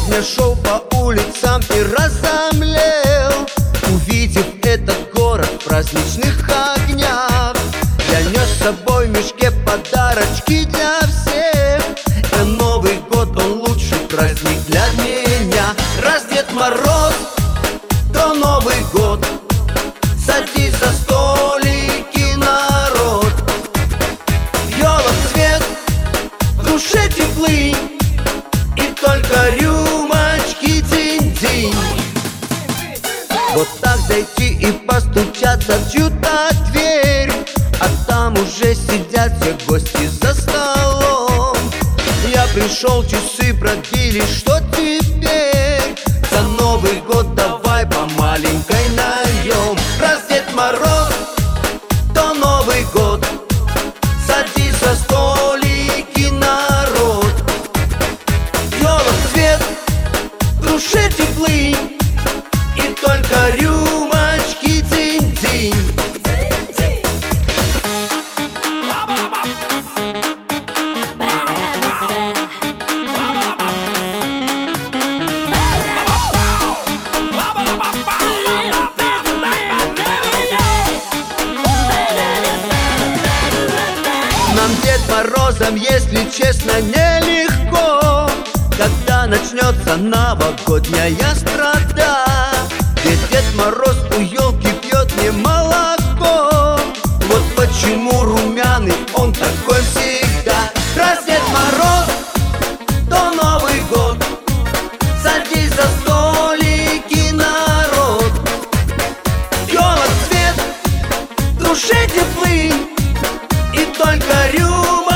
Сегодня шел по улицам и разомлел, увидев этот город в праздничных огнях. Я нес с собой в мешке подарочки для всех. Да Новый год, он лучший праздник для меня. Раз Дед Мороз, то Новый год. Садись за столики, народ. Ёлок цвет, в душе теплый, и только рюмочки динь-динь. Вот так зайти и постучаться в чью-то дверь, а там уже сидят все гости за столом. Я пришел, часы пробили, что теперь? За Новый год давай по маленькой наем. Раз Дед Мороз, то Новый год. Садись за столики, народ. Ёлок цвет, в душе теплый, и только рюмочки динь-динь. Нам, Дед Морозом, если честно, нелегко, когда начнется новогодняя страда. Ведь Дед Мороз у елки пьет не молоко. Вот почему румяный он такой всегда. Раз Дед Мороз, то Новый год. Садись за столики, народ. Ёлок цвет, в душе теплый, и только рюмочки